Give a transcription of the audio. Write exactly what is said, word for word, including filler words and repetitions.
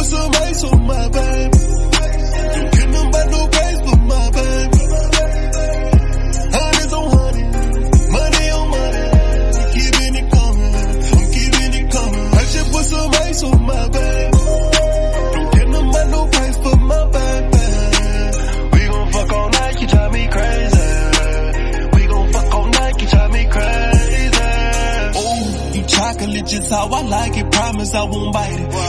put some ice on my baby. Don't care nothing about no price but my baby. Hundreds on hundreds, money on money. I'm keeping it coming, I'm keeping it coming. I just put some ice on my baby. Don't care nothing about no price but my baby. We gon' fuck all night, you drive me crazy. We gon' fuck all night, you drive me crazy. Oh, you chocolate just how I like it, promise I won't bite it.